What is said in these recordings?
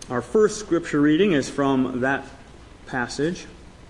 Our first scripture reading is from that passage.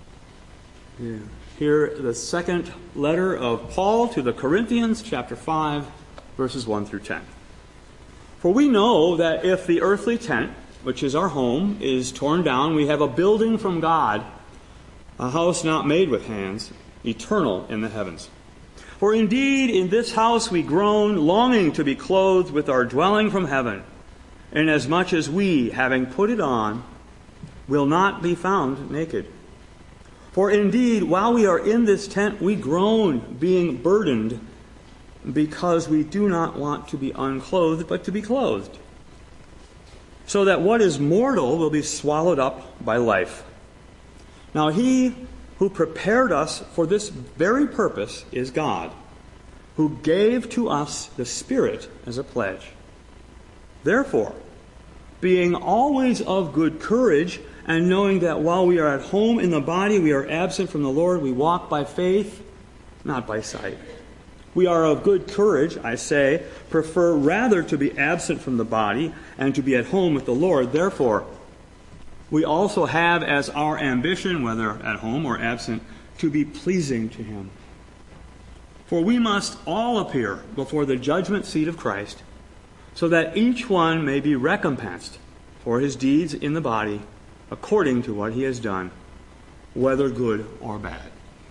Here, the second letter of Paul to the Corinthians, chapter 5, verses 1 through 10. For we know that if the earthly tent, which is our home, is torn down, we have a building from God, a house not made with hands, eternal in the heavens. For indeed, in this house we groan, longing to be clothed with our dwelling from heaven, inasmuch as we, having put it on, will not be found naked. For indeed, while we are in this tent, we groan, being burdened, because we do not want to be unclothed, but to be clothed, so that what is mortal will be swallowed up by life. Now he who prepared us for this very purpose is God, who gave to us the Spirit as a pledge. Therefore, being always of good courage, and knowing that while we are at home in the body, we are absent from the Lord, we walk by faith, not by sight. We are of good courage, I say, prefer rather to be absent from the body and to be at home with the Lord. Therefore, we also have as our ambition, whether at home or absent, to be pleasing to Him. For we must all appear before the judgment seat of Christ, so that each one may be recompensed for his deeds in the body, according to what he has done, whether good or bad.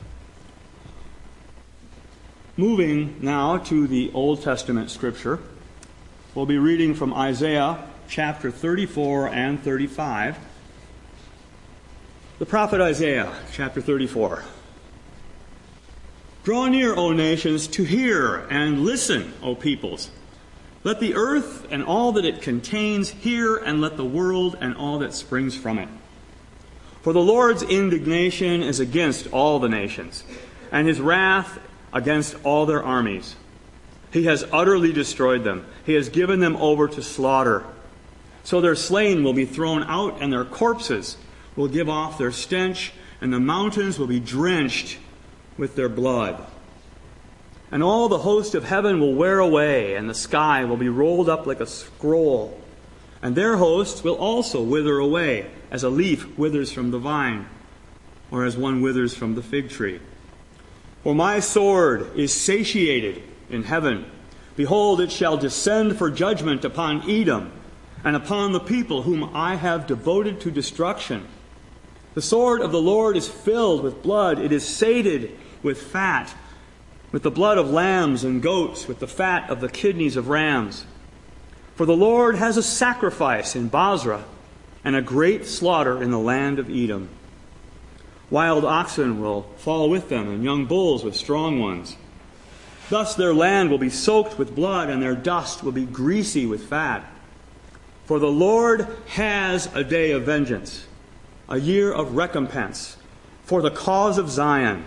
Moving now to the Old Testament scripture, we'll be reading from Isaiah chapter 34 and 35. The prophet Isaiah, chapter 34. Draw near, O nations, to hear, and listen, O peoples. Let the earth and all that it contains hear, and let the world and all that springs from it. For the Lord's indignation is against all the nations, and His wrath against all their armies. He has utterly destroyed them. He has given them over to slaughter. So their slain will be thrown out, and their corpses will give off their stench, and the mountains will be drenched with their blood. And all the host of heaven will wear away, and the sky will be rolled up like a scroll. And their hosts will also wither away, as a leaf withers from the vine, or as one withers from the fig tree. For my sword is satiated in heaven. Behold, it shall descend for judgment upon Edom, and upon the people whom I have devoted to destruction. The sword of the Lord is filled with blood. It is sated with fat, with the blood of lambs and goats, with the fat of the kidneys of rams. For the Lord has a sacrifice in Basra, and a great slaughter in the land of Edom. Wild oxen will fall with them, and young bulls with strong ones. Thus their land will be soaked with blood, and their dust will be greasy with fat. For the Lord has a day of vengeance, a year of recompense, for the cause of Zion.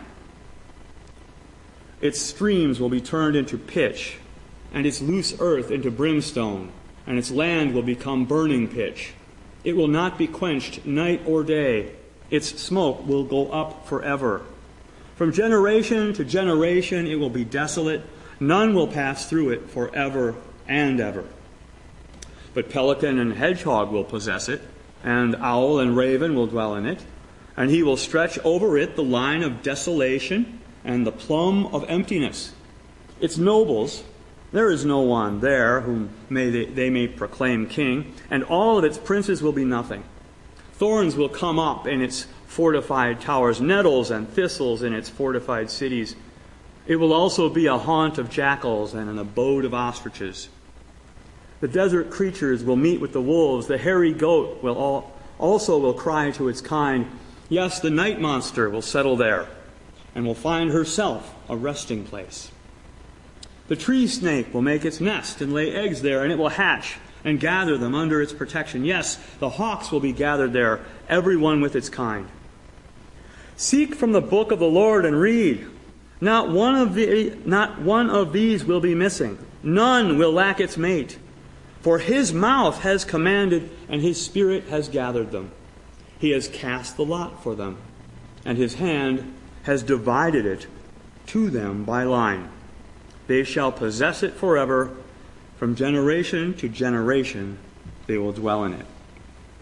Its streams will be turned into pitch, and its loose earth into brimstone, and its land will become burning pitch. It will not be quenched night or day. Its smoke will go up forever. From generation to generation it will be desolate. None will pass through it forever and ever. But pelican and hedgehog will possess it, and owl and raven will dwell in it, and he will stretch over it the line of desolation and the plumb of emptiness. Its nobles, there is no one there whom they may proclaim king, and all of its princes will be nothing. Thorns will come up in its fortified towers, nettles and thistles in its fortified cities. It will also be a haunt of jackals and an abode of ostriches. The desert creatures will meet with the wolves. The hairy goat will cry to its kind. Yes, the night monster will settle there and will find herself a resting place. The tree snake will make its nest and lay eggs there, and it will hatch and gather them under its protection. Yes, the hawks will be gathered there, every one with its kind. Seek from the book of the Lord and read. Not one of these will be missing. None will lack its mate. For His mouth has commanded, and His Spirit has gathered them. He has cast the lot for them, and His hand has divided it to them by line. They shall possess it forever. From generation to generation they will dwell in it.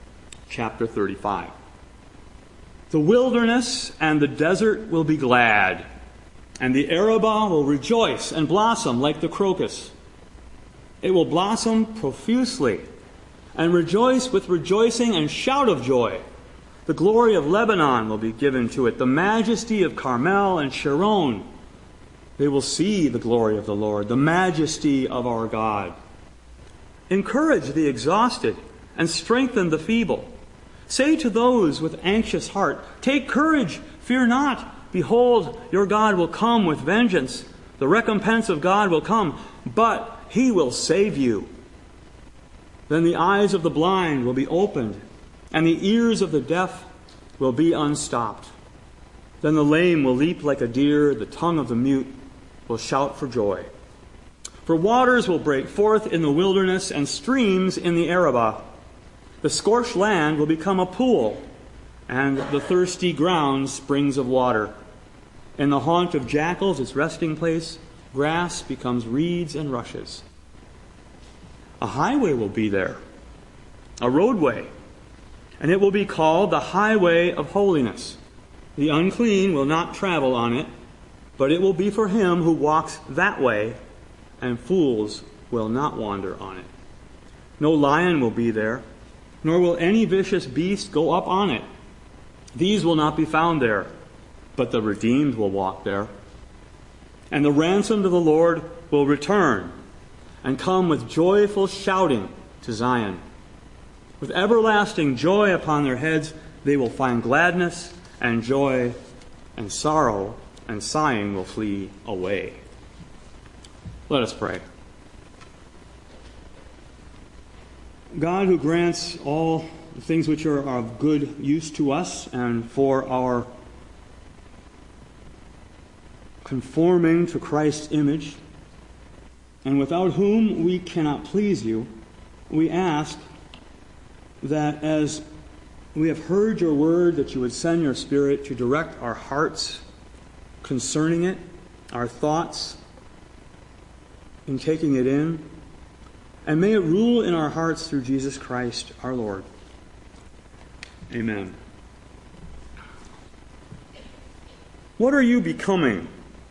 chapter 35. The wilderness and the desert will be glad, and the Arabah will rejoice and blossom like the crocus. It will blossom profusely and rejoice with rejoicing and shout of joy. The glory of Lebanon will be given to it, the majesty of Carmel and Sharon. They will see the glory of the Lord, the majesty of our God. Encourage the exhausted and strengthen the feeble. Say to those with anxious heart, take courage, fear not. Behold, your God will come with vengeance. The recompense of God will come, but He will save you. Then the eyes of the blind will be opened, and the ears of the deaf will be unstopped. Then the lame will leap like a deer, the tongue of the mute will shout for joy. For waters will break forth in the wilderness and streams in the Arabah. The scorched land will become a pool, and the thirsty ground springs of water. In the haunt of jackals, its resting place, grass becomes reeds and rushes. A highway will be there, a roadway, and it will be called the highway of holiness. The unclean will not travel on it, but it will be for him who walks that way, and fools will not wander on it. No lion will be there, nor will any vicious beast go up on it. These will not be found there, but the redeemed will walk there. And the ransomed of the Lord will return and come with joyful shouting to Zion. With everlasting joy upon their heads, they will find gladness and joy, and sorrow and sighing will flee away. Let us pray. God, who grants all the things which are of good use to us and for our conforming to Christ's image, and without whom we cannot please you, we ask that as we have heard your word, that you would send your Spirit to direct our hearts concerning it, our thoughts in taking it in, and may it rule in our hearts through Jesus Christ our Lord. Amen. What are you becoming?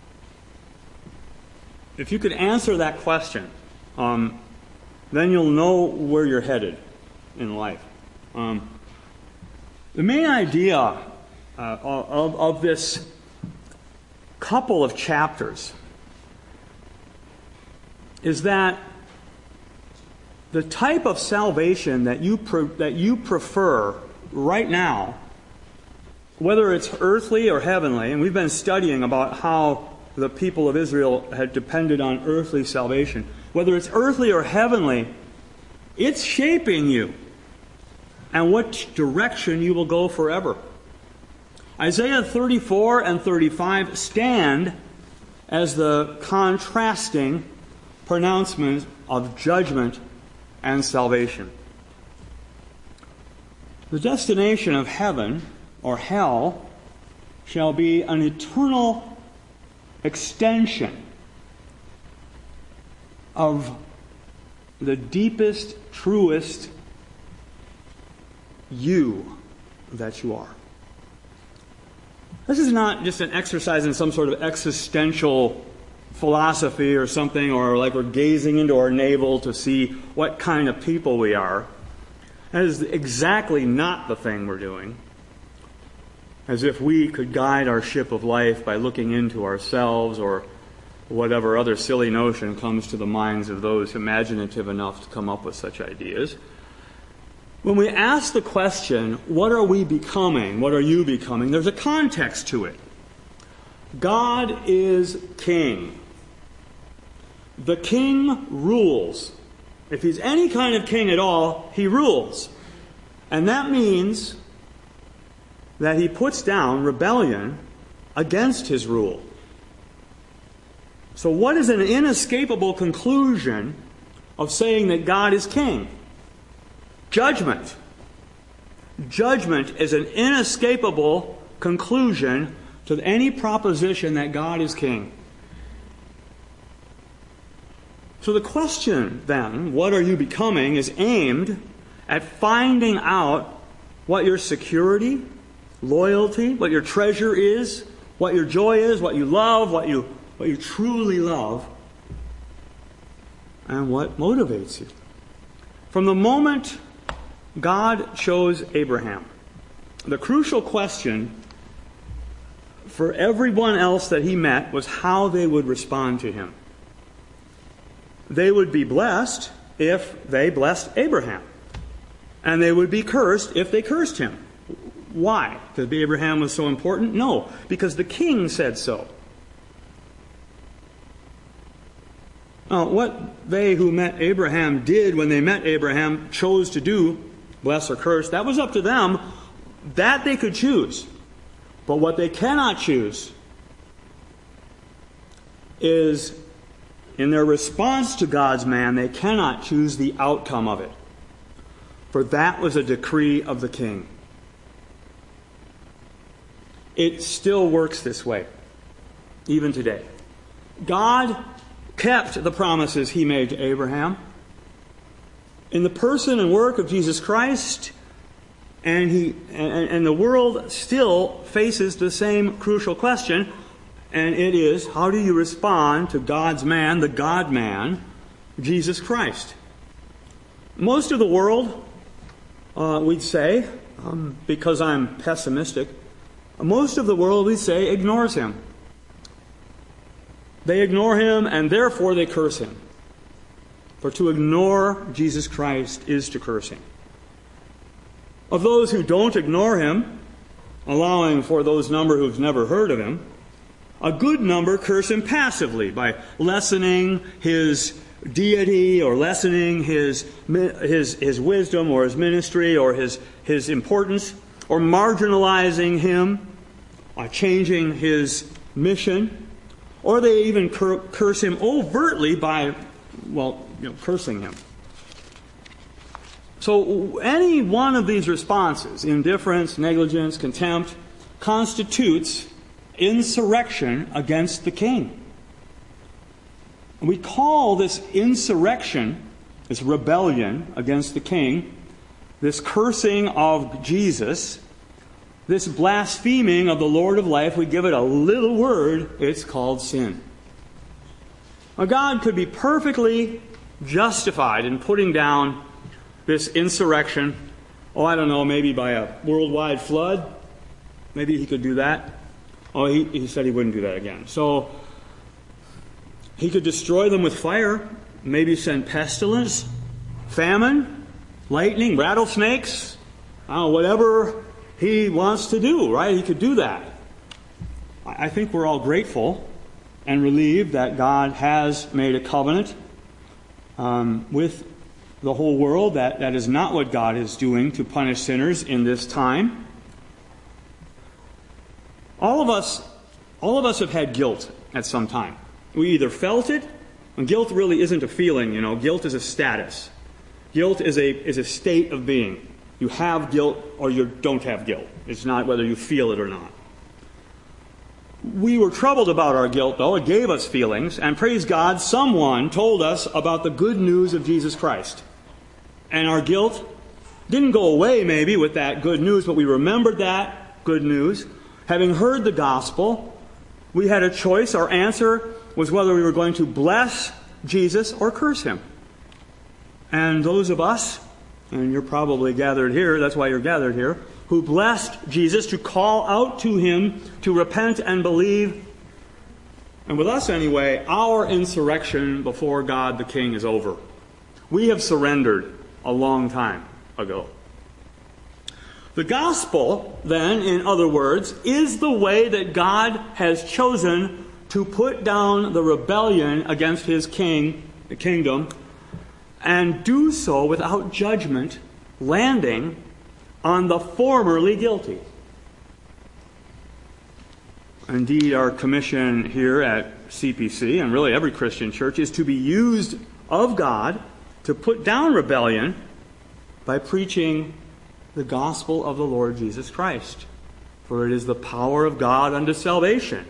If you could answer that question, then you'll know where you're headed in life. The main idea of this couple of chapters is that the type of salvation that you prefer right now, whether it's earthly or heavenly, and we've been studying about how the people of Israel had depended on earthly salvation, whether it's earthly or heavenly, it's shaping you and what direction you will go forever. Isaiah 34 and 35 stand as the contrasting pronouncement of judgment and salvation. The destination of heaven, or hell, shall be an eternal extension of the deepest, truest you that you are. This is not just an exercise in some sort of existential philosophy or something, or like we're gazing into our navel to see what kind of people we are. That is exactly not the thing we're doing. As if we could guide our ship of life by looking into ourselves, or whatever other silly notion comes to the minds of those imaginative enough to come up with such ideas. When we ask the question, what are we becoming? What are you becoming? There's a context to it. God is king. The king rules. If he's any kind of king at all, he rules. And that means that he puts down rebellion against his rule. So what is an inescapable conclusion of saying that God is king? Judgment. Judgment is an inescapable conclusion to any proposition that God is king. So the question then, what are you becoming, is aimed at finding out what your security, loyalty, what your treasure is, what your joy is, what you love, what you truly love, and what motivates you. From the moment God chose Abraham, the crucial question for everyone else that he met was how they would respond to him. They would be blessed if they blessed Abraham, and they would be cursed if they cursed him. Why? Because Abraham was so important? No, because the king said so. Now, what they who met Abraham did when they met Abraham, chose to do, bless or curse, that was up to them. That they could choose. But what they cannot choose is, in their response to God's man, they cannot choose the outcome of it. For that was a decree of the king. It still works this way, even today. God kept the promises he made to Abraham. In the person and work of Jesus Christ, and the world still faces the same crucial question, and it is, how do you respond to God's man, the God-man, Jesus Christ? Most of the world, we'd say, because I'm pessimistic, most of the world, we'd say, ignores him. They ignore him, and therefore they curse him. For to ignore Jesus Christ is to curse him. Of those who don't ignore him, allowing for those number who've never heard of him, a good number curse him passively by lessening his deity or lessening his wisdom or his ministry or his importance, or marginalizing him, changing his mission, or they even curse him overtly by, cursing him. So any one of these responses, indifference, negligence, contempt, constitutes insurrection against the king. And we call this insurrection, this rebellion against the king, this cursing of Jesus, this blaspheming of the Lord of life, we give it a little word, it's called sin. Now, God could be perfectly justified in putting down this insurrection, maybe by a worldwide flood. Maybe he could do that. He said he wouldn't do that again. So he could destroy them with fire, maybe send pestilence, famine, lightning, rattlesnakes, whatever he wants to do, right? He could do that. I think we're all grateful and relieved that God has made a covenant with the whole world. That is not what God is doing to punish sinners in this time. All of us have had guilt at some time. We either felt it, and guilt really isn't a feeling, Guilt is a status. Guilt is a state of being. You have guilt or you don't have guilt. It's not whether you feel it or not. We were troubled about our guilt, though. It gave us feelings. And praise God, someone told us about the good news of Jesus Christ. And our guilt didn't go away maybe with that good news, but we remembered that good news. Having heard the gospel, we had a choice. Our answer was whether we were going to bless Jesus or curse him. And those of us, and you're probably gathered here, that's why you're gathered here, who blessed Jesus, to call out to him, to repent and believe. And with us anyway, our insurrection before God the King is over. We have surrendered a long time ago. The gospel, then, in other words, is the way that God has chosen to put down the rebellion against his king, the kingdom, and do so without judgment landing on the formerly guilty. Indeed, our commission here at CPC, and really every Christian church, is to be used of God to put down rebellion by preaching the gospel of the Lord Jesus Christ. For it is the power of God unto salvation.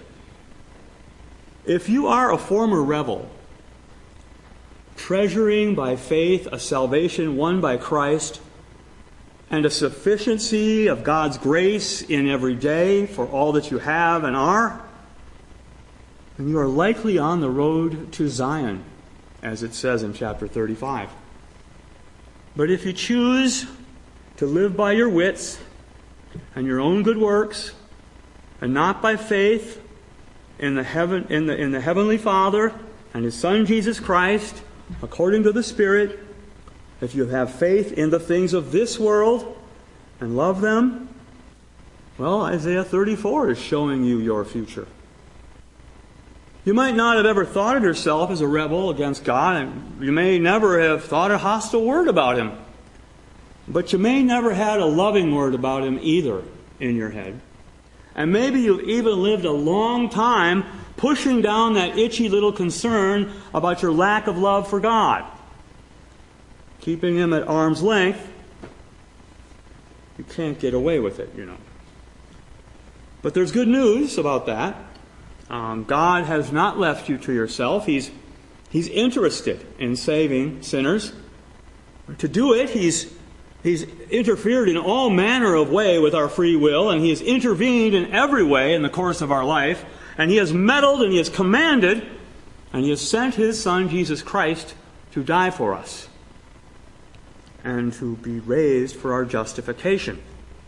If you are a former rebel, treasuring by faith a salvation won by Christ, and a sufficiency of God's grace in every day for all that you have and are, then you are likely on the road to Zion, as it says in chapter 35. But if you choose to live by your wits and your own good works, and not by faith in the Heavenly Father and His Son Jesus Christ, according to the Spirit, if you have faith in the things of this world and love them, well, Isaiah 34 is showing you your future. You might not have ever thought of yourself as a rebel against God, and you may never have thought a hostile word about Him. But you may never had a loving word about Him either in your head. And maybe you've even lived a long time pushing down that itchy little concern about your lack of love for God. Keeping Him at arm's length. You can't get away with it, you know. But there's good news about that. God has not left you to yourself. He's interested in saving sinners. To do it, He's interfered in all manner of way with our free will, and He has intervened in every way in the course of our life, and He has meddled and He has commanded, and He has sent His Son, Jesus Christ, to die for us and to be raised for our justification.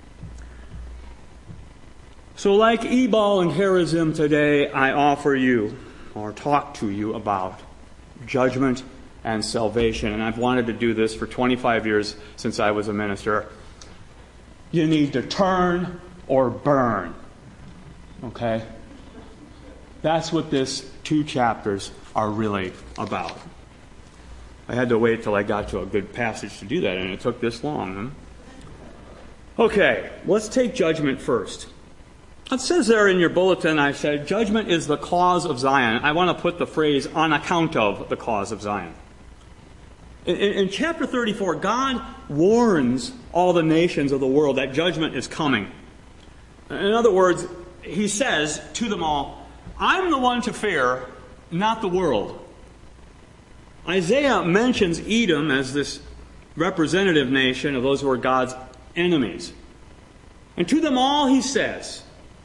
So like Ebal and Gerizim today, I offer you, or talk to you about judgment and salvation. And I've wanted to do this for 25 years since I was a minister. You need to turn or burn. Okay? That's what these 2 chapters are really about. I had to wait till I got to a good passage to do that, and it took this long. Okay, let's take judgment first. It says there in your bulletin, I said, judgment is the cause of Zion. I want to put the phrase, on account of the cause of Zion. In chapter 34, God warns all the nations of the world that judgment is coming. In other words, He says to them all, I'm the one to fear, not the world. Isaiah mentions Edom as this representative nation of those who are God's enemies. And to them all He says,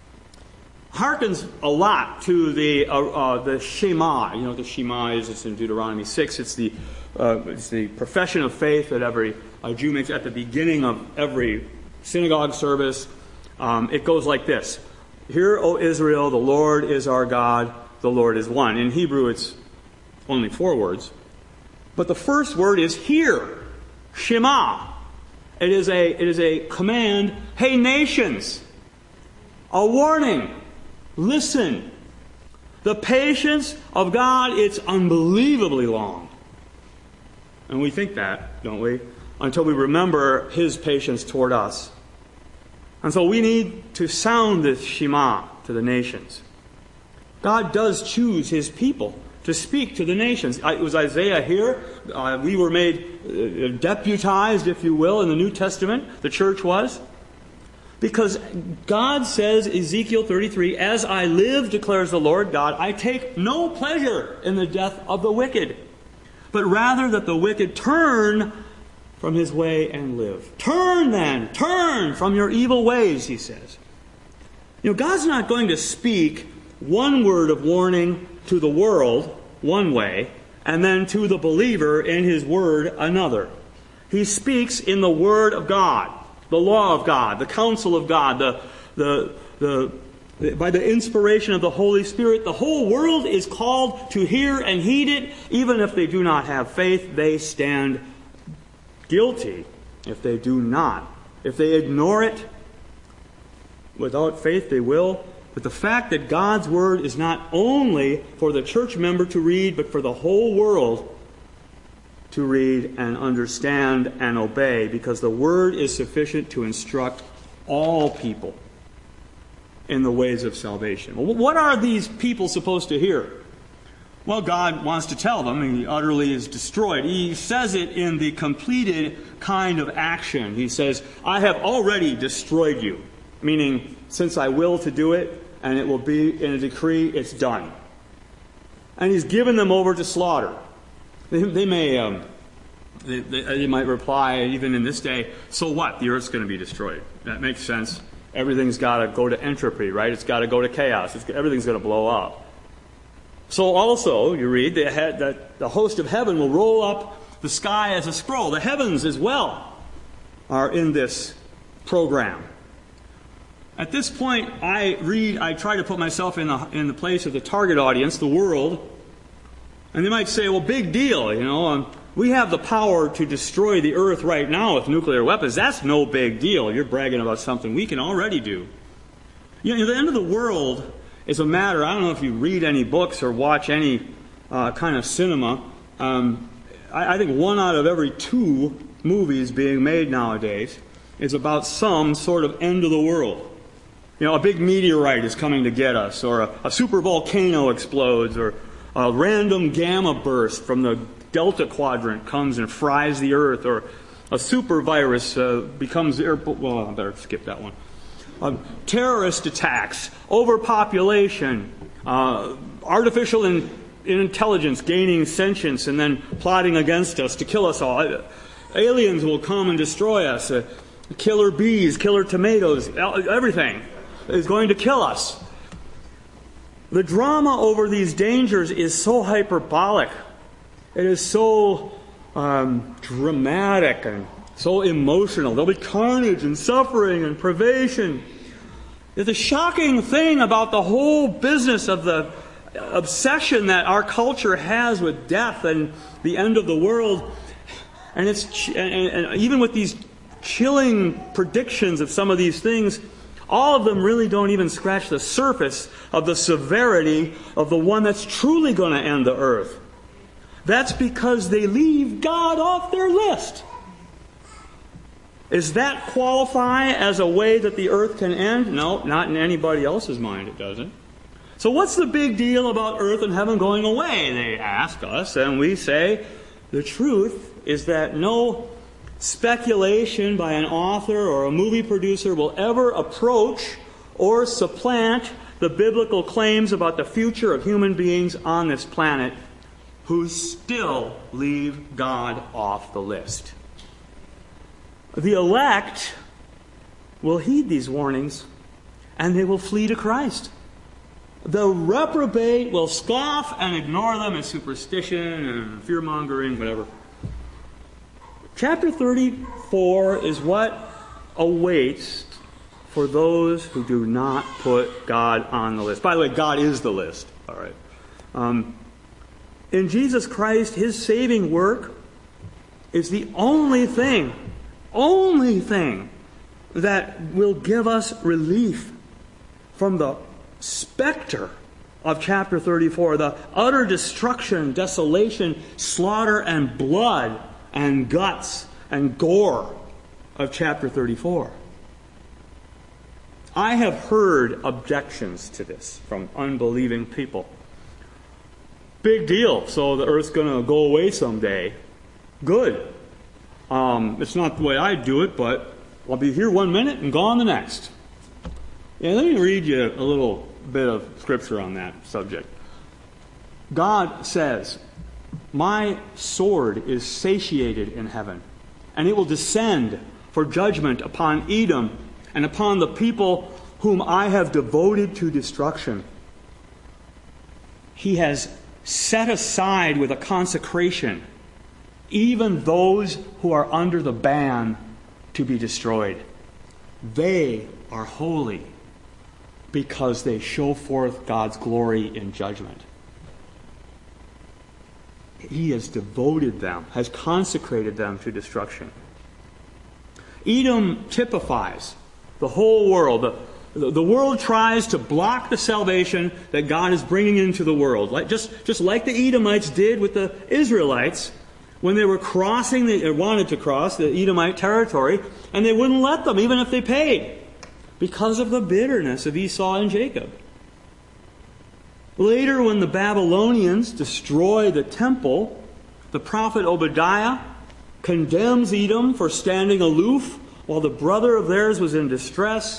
harkens a lot to the Shema. You know what the Shema is? It's in Deuteronomy 6. It's the profession of faith that every Jew makes at the beginning of every synagogue service. It goes like this. Hear, O Israel, the Lord is our God, the Lord is one. In Hebrew, it's only 4 words. But the first word is hear, Shema. It is a command, hey nations, a warning, listen. The patience of God, it's unbelievably long. And we think that, don't we? Until we remember His patience toward us. And so we need to sound this Shema to the nations. God does choose His people to speak to the nations. It was Isaiah here. We were made deputized, if you will, in the New Testament. The church was. Because God says, Ezekiel 33, as I live, declares the Lord God, I take no pleasure in the death of the wicked, but rather that the wicked turn from his way and live. Turn then, turn from your evil ways, He says. You know, God's not going to speak one word of warning to the world one way, and then to the believer in His Word another. He speaks in the Word of God, the law of God, the counsel of God, by the inspiration of the Holy Spirit. The whole world is called to hear and heed it. Even if they do not have faith, they stand guilty if they do not. If they ignore it, without faith they will. But the fact that God's Word is not only for the church member to read, but for the whole world to read and understand and obey, because the Word is sufficient to instruct all people in the ways of salvation. Well, what are these people supposed to hear? Well, God wants to tell them He utterly is destroyed. He says it in the completed kind of action. He says, I have already destroyed you. Meaning, since I will to do it, and it will be in a decree, it's done. And He's given them over to slaughter. They may They might reply, even in this day, so what? The earth's going to be destroyed. That makes sense. Everything's got to go to entropy, right? It's got to go to chaos. Everything's going to blow up. So also, you read, that the host of heaven will roll up the sky as a scroll. The heavens as well are in this program. At this point, I try to put myself in the place of the target audience, the world, and they might say, well, big deal, we have the power to destroy the earth right now with nuclear weapons. That's no big deal. You're bragging about something we can already do. The end of the world is a matter, I don't know if you read any books or watch any kind of cinema. I think 1 out of every 2 movies being made nowadays is about some sort of end of the world. A big meteorite is coming to get us, or a super volcano explodes, or a random gamma burst from the Delta Quadrant comes and fries the earth, or a super virus becomes well, I better skip that one. Terrorist attacks, overpopulation, artificial intelligence gaining sentience and then plotting against us to kill us all. Aliens will come and destroy us. Killer bees, killer tomatoes, everything is going to kill us. The drama over these dangers is so hyperbolic. It is so dramatic and so emotional. There'll be carnage and suffering and privation. The shocking thing about the whole business of the obsession that our culture has with death and the end of the world, and even with these chilling predictions of some of these things, all of them really don't even scratch the surface of the severity of the one that's truly going to end the earth. That's because they leave God off their list. Does that qualify as a way that the earth can end? No, not in anybody else's mind it doesn't. So what's the big deal about earth and heaven going away, they ask us, and we say, the truth is that no speculation by an author or a movie producer will ever approach or supplant the biblical claims about the future of human beings on this planet who still leave God off the list. The elect will heed these warnings and they will flee to Christ. The reprobate will scoff and ignore them as superstition and fear-mongering, whatever. Chapter 34 is what awaits for those who do not put God on the list. By the way, God is the list. All right. In Jesus Christ, His saving work is the only thing that will give us relief from the specter of chapter 34, the utter destruction, desolation, slaughter, and blood, and guts, and gore of chapter 34. I have heard objections to this from unbelieving people. Big deal, so the earth's going to go away someday. Good. It's not the way I do it, but I'll be here 1 minute and gone the next. Yeah, let me read you a little bit of scripture on that subject. God says, "My sword is satiated in heaven, and it will descend for judgment upon Edom and upon the people whom I have devoted to destruction." He has set aside with a consecration even those who are under the ban to be destroyed. They are holy because they show forth God's glory in judgment. He has devoted them, has consecrated them to destruction. Edom typifies the whole world. The world tries to block the salvation that God is bringing into the world. Just like the Edomites did with the Israelites when they were wanted to cross the Edomite territory, and they wouldn't let them, even if they paid, because of the bitterness of Esau and Jacob. Later, when the Babylonians destroy the temple, the prophet Obadiah condemns Edom for standing aloof while the brother of theirs was in distress.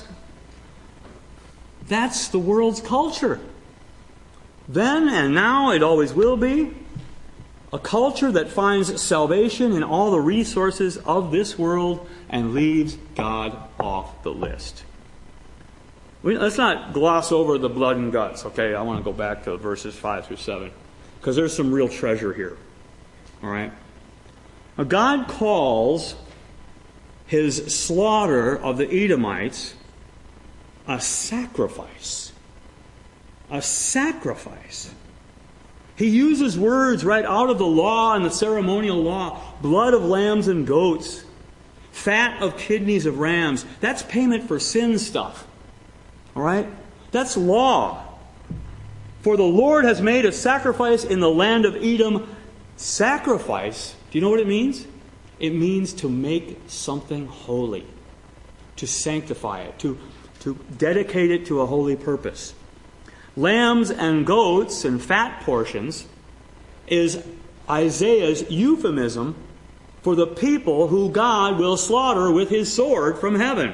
That's the world's culture. Then and now, it always will be. A culture that finds salvation in all the resources of this world and leaves God off the list. Let's not gloss over the blood and guts, okay? I want to go back to verses 5 through 7, because there's some real treasure here. All right? Now, God calls his slaughter of the Edomites a sacrifice. A sacrifice. He uses words right out of the law and the ceremonial law. Blood of lambs and goats. Fat of kidneys of rams. That's payment for sin stuff. All right? That's law. For the Lord has made a sacrifice in the land of Edom. Sacrifice, do you know what it means? It means to make something holy. To sanctify it. To dedicate it to a holy purpose. Lambs and goats and fat portions is Isaiah's euphemism for the people who God will slaughter with his sword from heaven.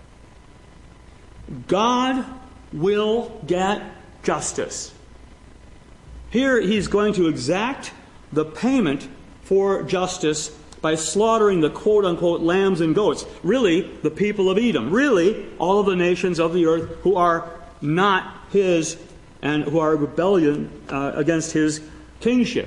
God will get justice. Here he's going to exact the payment for justice by slaughtering the quote-unquote lambs and goats. Really, the people of Edom. Really, all of the nations of the earth who are not his and who are rebellion against his kingship.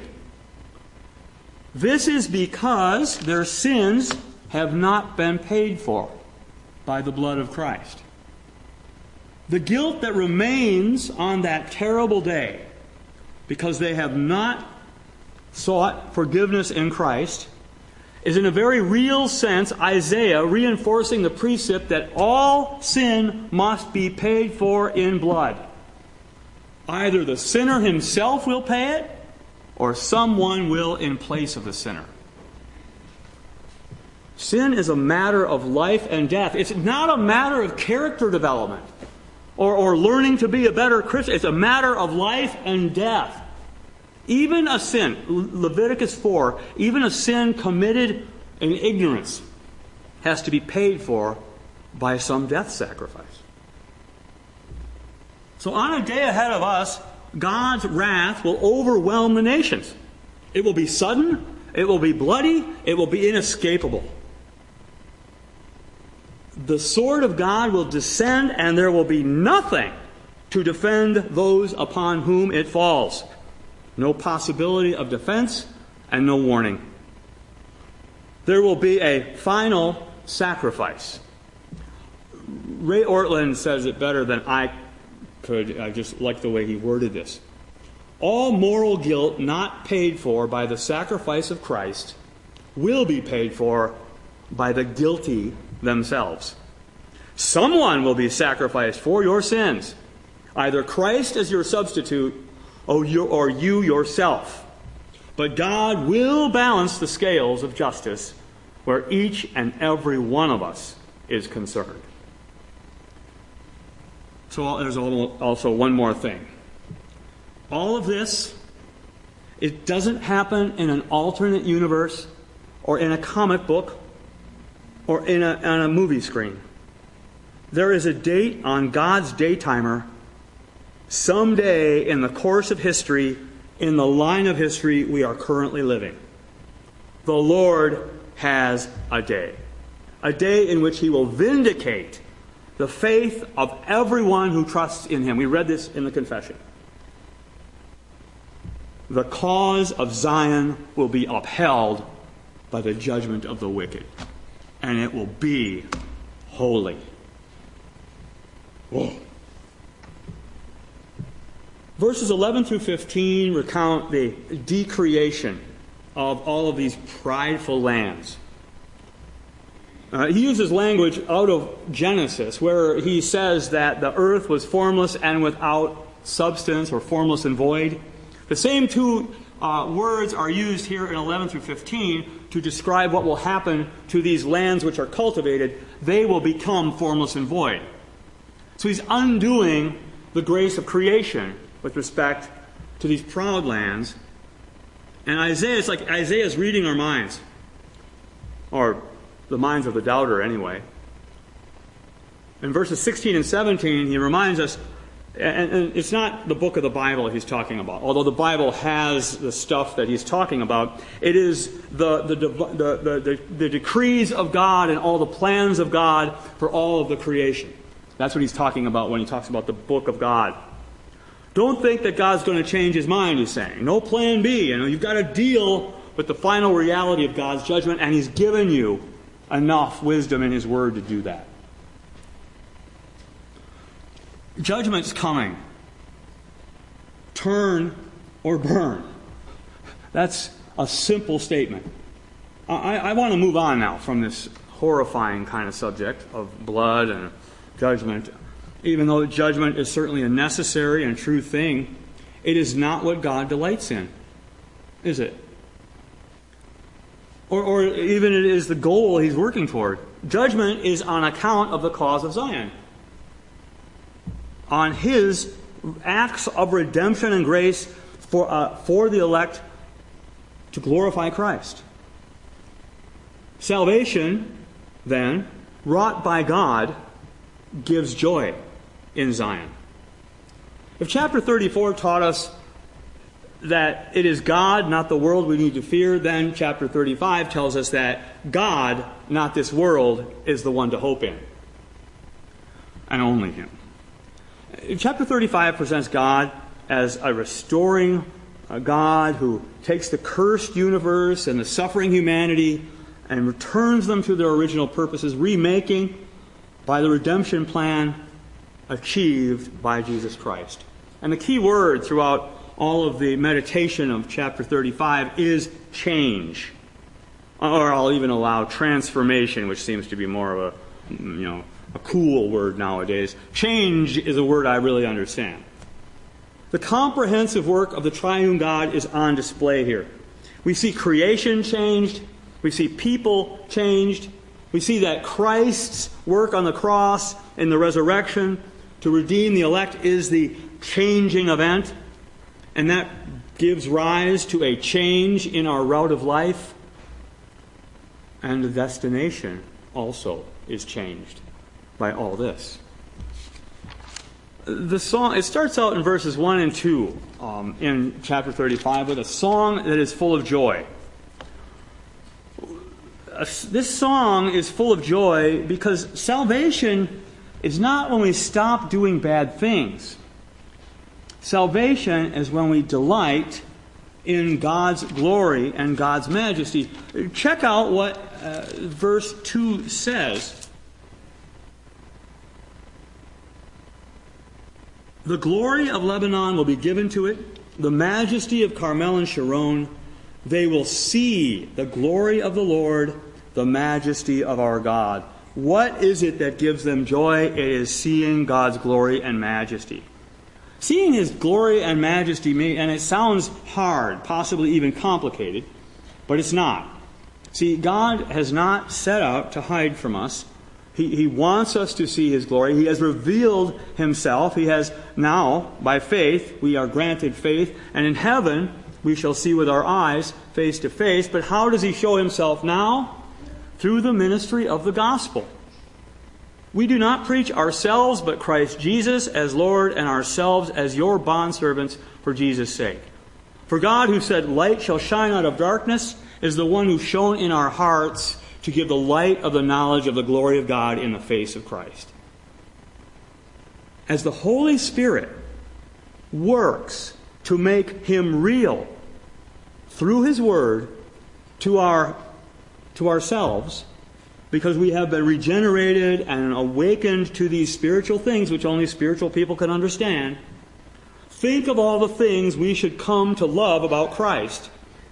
This is because their sins have not been paid for by the blood of Christ. The guilt that remains on that terrible day, because they have not sought forgiveness in Christ, is in a very real sense Isaiah reinforcing the precept that all sin must be paid for in blood. Either the sinner himself will pay it, or someone will in place of the sinner. Sin is a matter of life and death. It's not a matter of character development or learning to be a better Christian. It's a matter of life and death. Even a sin, Leviticus 4, even a sin committed in ignorance has to be paid for by some death sacrifice. So on a day ahead of us, God's wrath will overwhelm the nations. It will be sudden, it will be bloody, it will be inescapable. The sword of God will descend, and there will be nothing to defend those upon whom it falls. No possibility of defense and no warning. There will be a final sacrifice. Ray Ortlund says it better than I could. I just like the way he worded this. All moral guilt not paid for by the sacrifice of Christ will be paid for by the guilty themselves. Someone will be sacrificed for your sins. Either Christ as your substitute or you yourself. But God will balance the scales of justice where each and every one of us is concerned. So there's also one more thing. All of this, it doesn't happen in an alternate universe or in a comic book or on a movie screen. There is a date on God's day timer. Someday in the course of history, in the line of history we are currently living, the Lord has a day in which he will vindicate the faith of everyone who trusts in him. We read this in the confession. The cause of Zion will be upheld by the judgment of the wicked, and it will be holy. Whoa. Verses 11 through 15 recount the decreation of all of these prideful lands. He uses language out of Genesis where he says that the earth was formless and without substance, or formless and void. The same two words are used here in 11 through 15 to describe what will happen to these lands which are cultivated. They will become formless and void. So he's undoing the grace of creation with respect to these proud lands. And Isaiah, it's like Isaiah's reading our minds. Or the minds of the doubter, anyway. In verses 16 and 17, he reminds us, And it's not the book of the Bible he's talking about, although the Bible has the stuff that he's talking about. It is the decrees of God and all the plans of God for all of the creation. That's what he's talking about when he talks about the book of God. Don't think that God's going to change his mind, he's saying. No plan B. You've got to deal with the final reality of God's judgment, and he's given you enough wisdom in his word to do that. Judgment's coming. Turn or burn. That's a simple statement. I want to move on now from this horrifying kind of subject of blood and judgment. Even though judgment is certainly a necessary and true thing, it is not what God delights in, is it? Or even it is the goal he's working toward. Judgment is on account of the cause of Zion, on his acts of redemption and grace for the elect to glorify Christ. Salvation, then, wrought by God, gives joy in Zion. If chapter 34 taught us that it is God, not the world, we need to fear, then chapter 35 tells us that God, not this world, is the one to hope in. And only him. Chapter 35 presents God as a restoring God who takes the cursed universe and the suffering humanity and returns them to their original purposes, remaking by the redemption plan achieved by Jesus Christ. And the key word throughout all of the meditation of chapter 35 is change. Or I'll even allow transformation, which seems to be more of a cool word nowadays. Change is a word I really understand. The comprehensive work of the triune God is on display here. We see creation changed. We see people changed. We see that Christ's work on the cross and the resurrection to redeem the elect is the changing event. And that gives rise to a change in our route of life. And the destination also is changed by all this. The song, it starts out in verses 1 and 2 in chapter 35 with a song that is full of joy. This song is full of joy because salvation is not when we stop doing bad things. Salvation is when we delight in God's glory and God's majesty. Check out what verse 2 says. The glory of Lebanon will be given to it, the majesty of Carmel and Sharon. They will see the glory of the Lord, the majesty of our God. What is it that gives them joy? It is seeing God's glory and majesty. Seeing his glory and majesty, and it sounds hard, possibly even complicated, but it's not. See, God has not set out to hide from us. He wants us to see his glory. He has revealed himself. He has now, by faith, we are granted faith. And in heaven, we shall see with our eyes, face to face. But how does he show himself now? Through the ministry of the gospel. We do not preach ourselves, but Christ Jesus as Lord, and ourselves as your bondservants for Jesus' sake. For God, who said, "Light shall shine out of darkness," is the one who shone in our hearts to give the light of the knowledge of the glory of God in the face of Christ. As the Holy Spirit works to make him real through his word to ourselves, because we have been regenerated and awakened to these spiritual things which only spiritual people can understand, think of all the things we should come to love about Christ.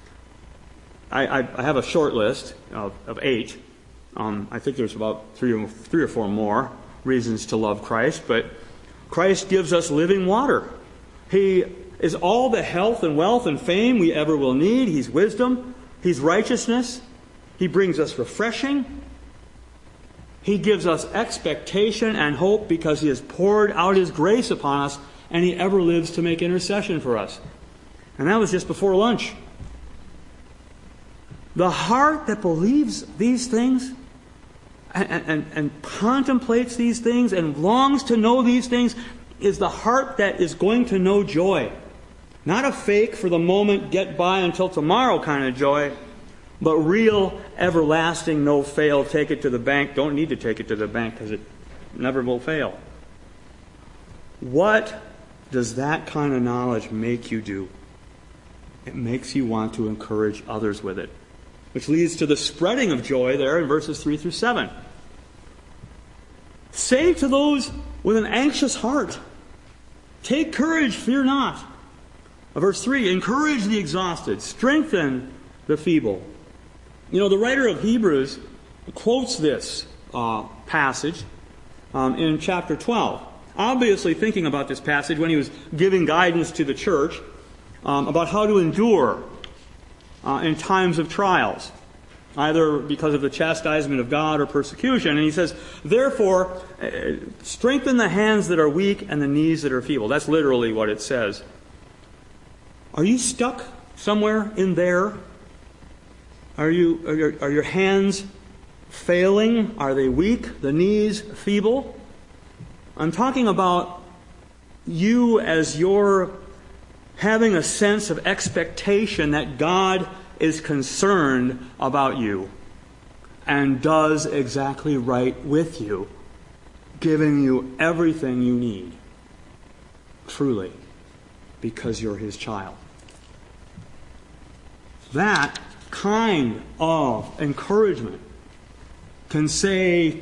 I have a short list of 8. I think there's about 3 or 4 more reasons to love Christ, but Christ gives us living water. He is all the health and wealth and fame we ever will need. He's wisdom. He's righteousness. He brings us refreshing. He gives us expectation and hope because he has poured out his grace upon us, and he ever lives to make intercession for us. And that was just before lunch. The heart that believes these things and contemplates these things and longs to know these things is the heart that is going to know joy. Not a fake for the moment, get by until tomorrow kind of joy, but real, everlasting, no fail, take it to the bank. Don't need to take it to the bank because it never will fail. What does that kind of knowledge make you do? It makes you want to encourage others with it, which leads to the spreading of joy there in verses 3 through 7. Say to those with an anxious heart, take courage, fear not. Verse 3, encourage the exhausted, strengthen the feeble. You know, the writer of Hebrews quotes this passage in chapter 12. Obviously thinking about this passage when he was giving guidance to the church about how to endure in times of trials, either because of the chastisement of God or persecution. And he says, therefore, strengthen the hands that are weak and the knees that are feeble. That's literally what it says. Are you stuck somewhere in there? Are your hands failing? Are they weak? The knees feeble? I'm talking about you as you're having a sense of expectation that God is concerned about you and does exactly right with you, giving you everything you need, truly, because you're His child. That kind of encouragement can say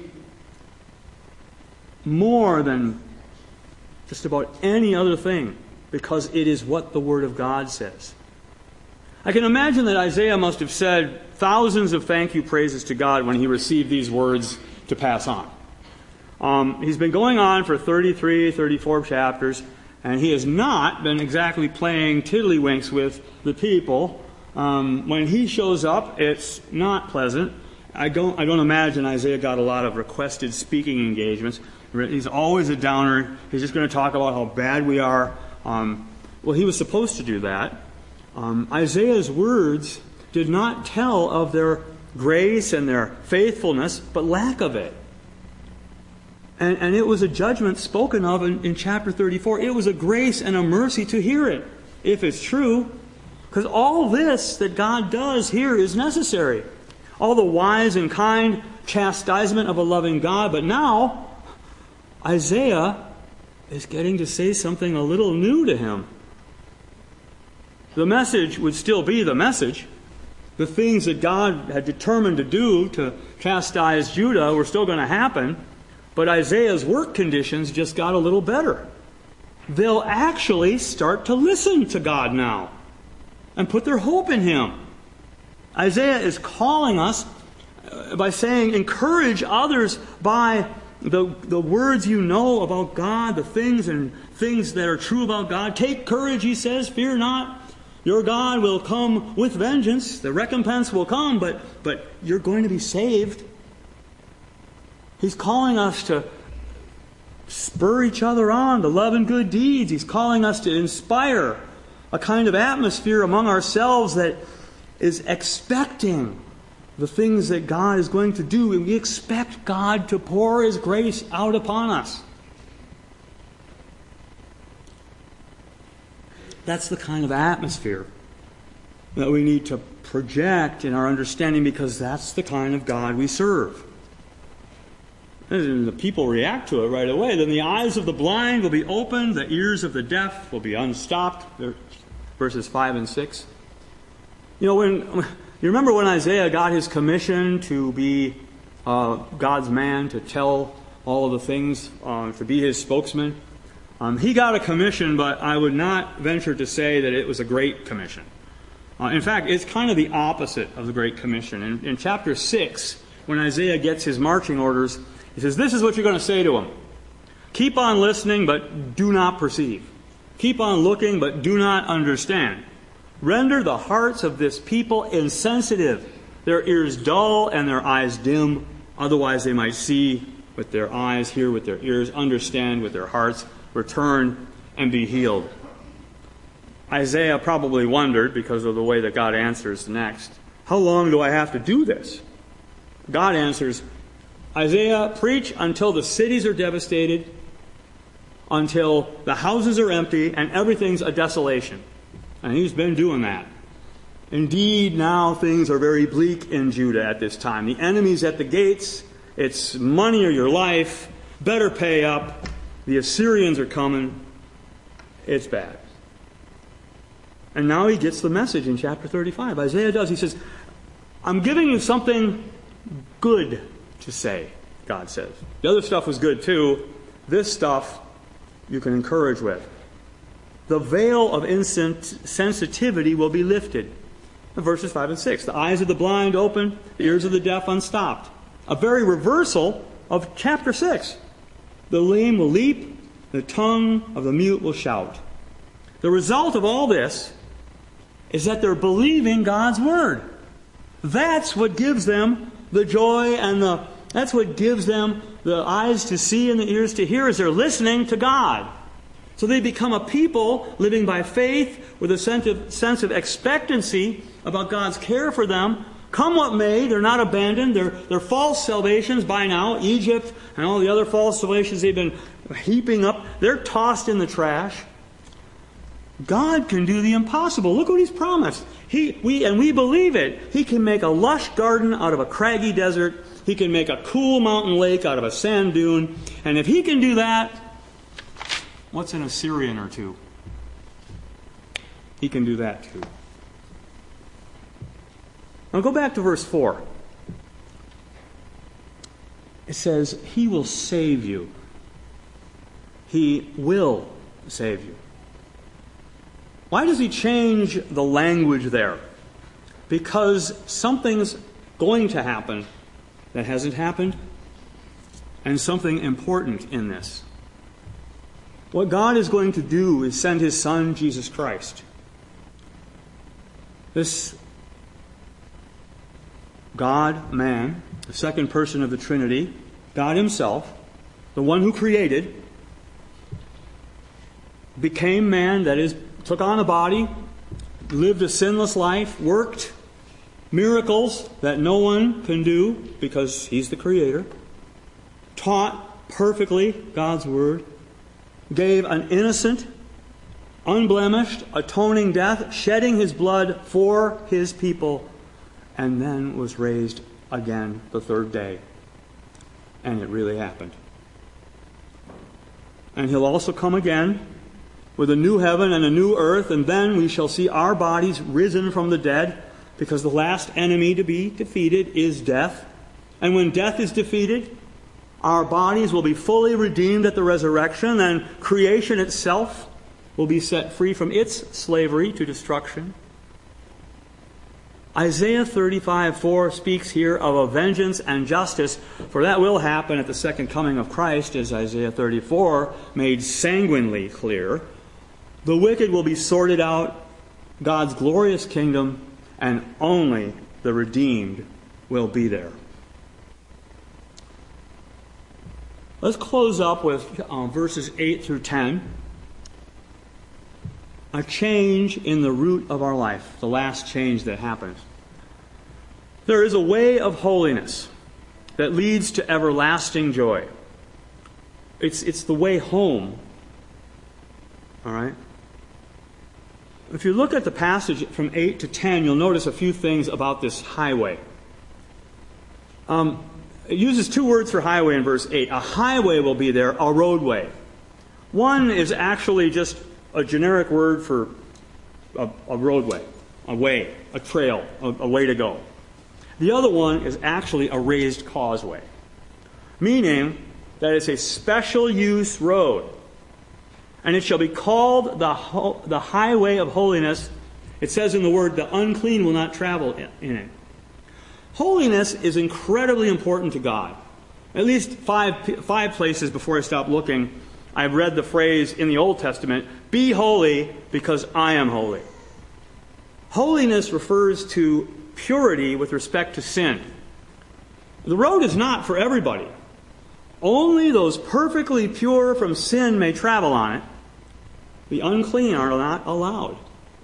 more than just about any other thing, because it is what the Word of God says. I can imagine that Isaiah must have said thousands of thank you praises to God when he received these words to pass on. He's been going on for 33, 34 chapters, and he has not been exactly playing tiddlywinks with the people. When he shows up, it's not pleasant. I don't imagine Isaiah got a lot of requested speaking engagements. He's always a downer. He's just going to talk about how bad we are. Well, he was supposed to do that. Isaiah's words did not tell of their grace and their faithfulness, but lack of it. And it was a judgment spoken of in chapter 34. It was a grace and a mercy to hear it, if it's true. Because all this that God does here is necessary. All the wise and kind chastisement of a loving God. But now, Isaiah is getting to say something a little new to him. The message would still be the message. The things that God had determined to do to chastise Judah were still going to happen. But Isaiah's work conditions just got a little better. They'll actually start to listen to God now and put their hope in Him. Isaiah is calling us by saying, encourage others by the words you know about God, the things that are true about God. Take courage, he says, fear not. Your God will come with vengeance. The recompense will come, but you're going to be saved. He's calling us to spur each other on to love and good deeds. He's calling us to inspire a kind of atmosphere among ourselves that is expecting the things that God is going to do. And we expect God to pour His grace out upon us. That's the kind of atmosphere that we need to project in our understanding, because that's the kind of God we serve. And the people react to it right away. Then the eyes of the blind will be opened, the ears of the deaf will be unstopped. Verses 5 and 6. You know, you remember when Isaiah got his commission to be God's man, to tell all of the things, to be His spokesman? He got a commission, but I would not venture to say that it was a great commission. In fact, it's kind of the opposite of the Great Commission. In chapter 6, when Isaiah gets his marching orders, he says, this is what you're going to say to them. Keep on listening, but do not perceive. Keep on looking, but do not understand. Render the hearts of this people insensitive, their ears dull and their eyes dim. Otherwise they might see with their eyes, hear with their ears, understand with their hearts, return and be healed. Isaiah probably wondered, because of the way that God answers next, how long do I have to do this? God answers, Isaiah, preach until the cities are devastated, until the houses are empty and everything's a desolation. And he's been doing that. Indeed, now things are very bleak in Judah at this time. The enemy's at the gates. It's money or your life. Better pay up. The Assyrians are coming. It's bad. And now he gets the message in chapter 35. Isaiah does. He says, I'm giving you something good to say, God says. The other stuff was good too. This stuff you can encourage with. The veil of insensitivity will be lifted. Verses 5 and 6. The eyes of the blind open, the ears of the deaf unstopped. A very reversal of chapter 6. The lame will leap, the tongue of the mute will shout. The result of all this is that they're believing God's word. That's what gives them the joy and that's what gives them the eyes to see and the ears to hear, as they're listening to God. So they become a people living by faith with a sense of expectancy about God's care for them. Come what may, they're not abandoned. They're false salvations by now. Egypt and all the other false salvations they've been heaping up, they're tossed in the trash. God can do the impossible. Look what He's promised. We believe it. He can make a lush garden out of a craggy desert. He can make a cool mountain lake out of a sand dune. And if He can do that, what's an Assyrian or two? He can do that too. Now go back to verse 4. It says, He will save you. He will save you. Why does He change the language there? Because something's going to happen that hasn't happened, and something important in this. What God is going to do is send His Son, Jesus Christ. This God, man, the second person of the Trinity, God Himself, the one who created, became man, that is, took on a body, lived a sinless life, worked miracles that no one can do because He's the Creator, taught perfectly God's Word, gave an innocent, unblemished, atoning death, shedding His blood for His people, and then was raised again the third day. And it really happened. And He'll also come again with a new heaven and a new earth, and then we shall see our bodies risen from the dead, because the last enemy to be defeated is death. And when death is defeated, our bodies will be fully redeemed at the resurrection, and creation itself will be set free from its slavery to destruction. Isaiah 35:4 speaks here of a vengeance and justice, for that will happen at the second coming of Christ, as Isaiah 34 made sanguinely clear. The wicked will be sorted out, God's glorious kingdom, and only the redeemed will be there. Let's close up with verses 8 through 10. A change in the root of our life, the last change that happens. There is a way of holiness that leads to everlasting joy. It's the way home. All right? If you look at the passage from 8 to 10, you'll notice a few things about this highway. It uses two words for highway in verse 8. A highway will be there, a roadway. One is actually just a generic word for a roadway, a way, a trail, a way to go. The other one is actually a raised causeway, meaning that it's a special use road. And it shall be called the highway of holiness. It says in the Word, the unclean will not travel in it. Holiness is incredibly important to God. At least five places before I stop looking, I've read the phrase in the Old Testament, be holy because I am holy. Holiness refers to purity with respect to sin. The road is not for everybody. Only those perfectly pure from sin may travel on it. The unclean are not allowed.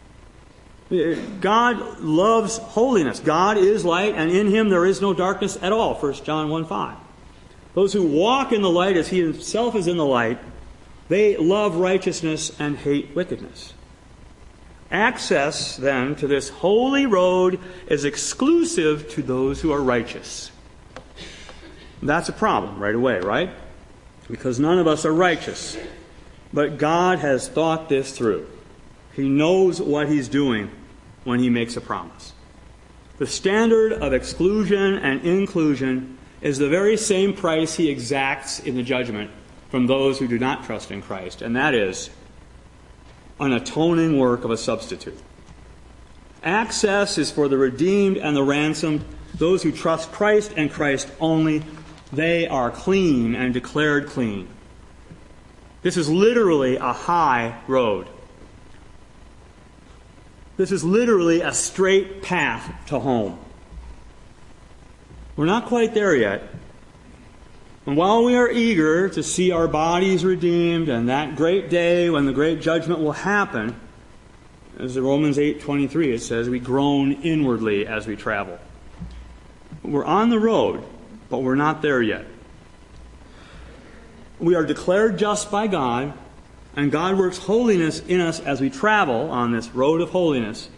God loves holiness. God is light, and in Him there is no darkness at all. 1 John 1:5. Those who walk in the light as He Himself is in the light They love righteousness and hate wickedness. Access, then, to this holy road is exclusive to those who are righteous. That's a problem right away, right? Because none of us are righteous. But God has thought this through. He knows what He's doing when He makes a promise. The standard of exclusion and inclusion is the very same price He exacts in the judgment from those who do not trust in Christ, and that is an atoning work of a substitute. Access is for the redeemed and the ransomed, those who trust Christ and Christ only. They are clean and declared clean. This is literally a high road. This is literally a straight path to home. We're not quite there yet. And while we are eager to see our bodies redeemed and that great day when the great judgment will happen, as in Romans 8:23 it says, we groan inwardly as we travel. We're on the road, but we're not there yet. We are declared just by God, and God works holiness in us as we travel on this road of holiness.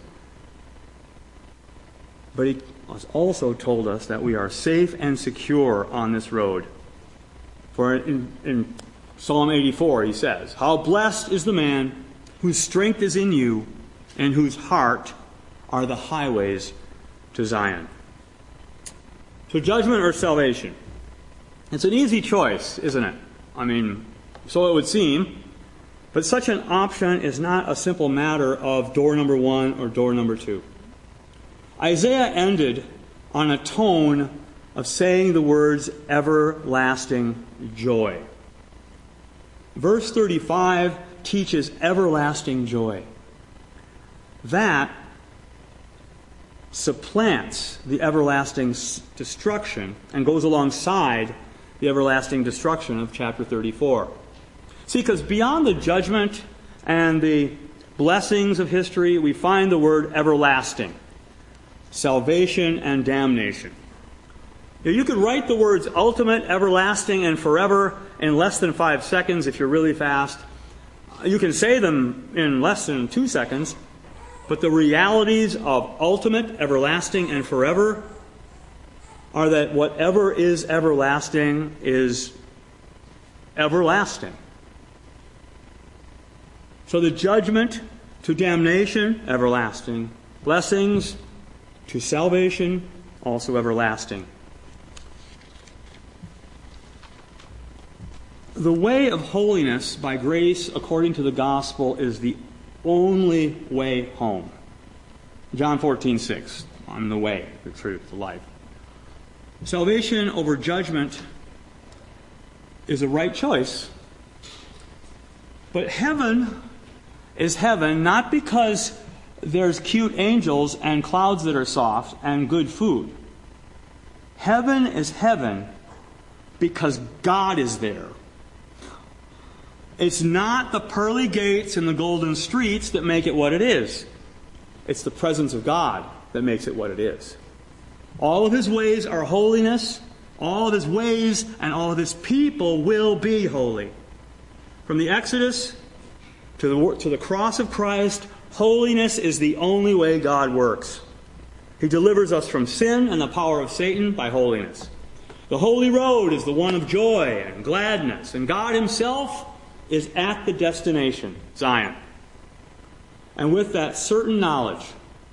But He has also told us that we are safe and secure on this road. For in Psalm 84 He says, "How blessed is the man whose strength is in you, and whose heart are the highways to Zion." So judgment or salvation? It's an easy choice, isn't it? I mean, so it would seem. But such an option is not a simple matter of door number 1 or door number 2. Isaiah ended on a tone of saying the words everlasting joy. Verse 35 teaches everlasting joy. That supplants the everlasting destruction and goes alongside the everlasting destruction of chapter 34. See, because beyond the judgment and the blessings of history, we find the word everlasting, salvation and damnation. You could write the words ultimate, everlasting, and forever in less than 5 seconds if you're really fast. You can say them in less than 2 seconds, but the realities of ultimate, everlasting, and forever are that whatever is everlasting is everlasting. So the judgment to damnation, everlasting. Blessings to salvation, also everlasting. The way of holiness by grace according to the gospel is the only way home. John 14:6. I'm the way, the truth, the life. Salvation over judgment is a right choice. But heaven is heaven not because there's cute angels and clouds that are soft and good food. Heaven is heaven because God is there. It's not the pearly gates and the golden streets that make it what it is. It's the presence of God that makes it what it is. All of His ways are holiness. All of His ways and all of His people will be holy. From the Exodus to the cross of Christ, holiness is the only way God works. He delivers us from sin and the power of Satan by holiness. The holy road is the one of joy and gladness, and God Himself is at the destination, Zion. And with that certain knowledge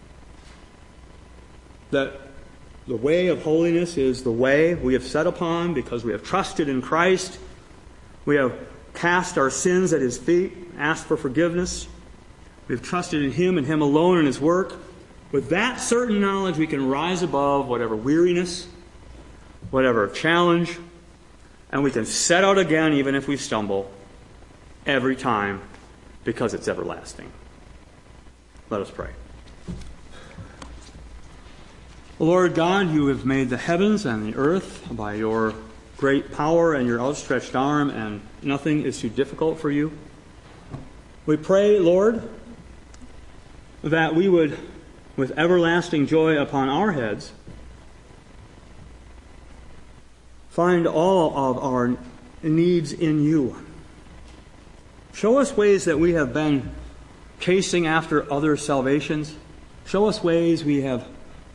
that the way of holiness is the way we have set upon because we have trusted in Christ, we have cast our sins at His feet, asked for forgiveness, we have trusted in Him and Him alone and His work. With that certain knowledge, we can rise above whatever weariness, whatever challenge, and we can set out again even if we stumble, every time, because it's everlasting. Let us pray. Lord God, You have made the heavens and the earth by Your great power and Your outstretched arm, and nothing is too difficult for You. We pray, Lord, that we would, with everlasting joy upon our heads, find all of our needs in You. Show us ways that we have been chasing after other salvations. Show us ways we have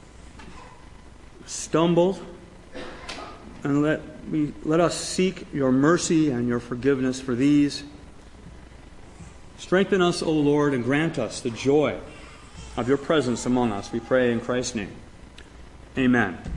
stumbled. And let us seek your mercy and your forgiveness for these. Strengthen us, O Lord, and grant us the joy of your presence among us. We pray in Christ's name. Amen.